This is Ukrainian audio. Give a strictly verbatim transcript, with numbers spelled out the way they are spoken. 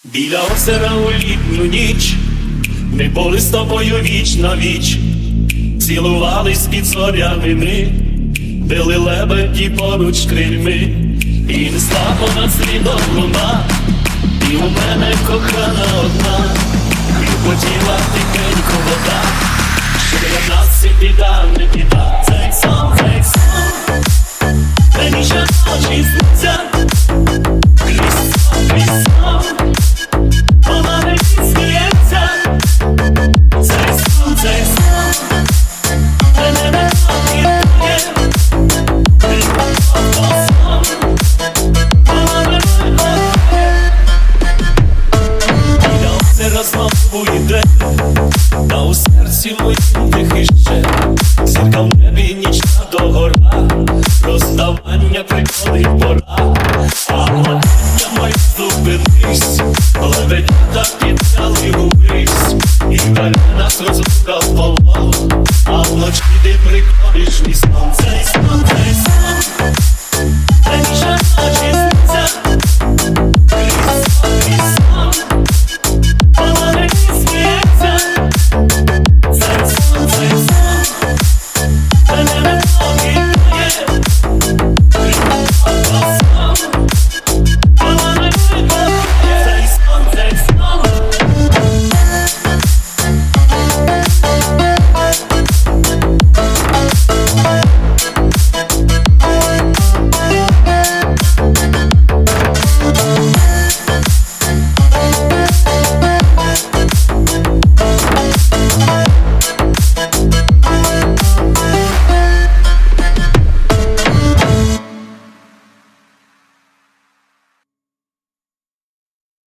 Біля озера у літню ніч ми були з тобою віч на віч, цілувались під зорями ми, били лебеді поруч крильми, і несла понад слідом луна, і у мене кохана одна, і хотіла тихенько вода, що для нас і біда, не біда. Цей сон, цей сон, мені ще ночі сниться, крізь сон, крізь сон, вона не сміється. Цей сон, цей сон, мене не об'єднує, крізь сон, вона не об'єднує. Біля озера знову йде, та у серці моїм тихий ще, зірка в небі нічна догора, розставання приходить пора, а молодня моя зупинись, лебедята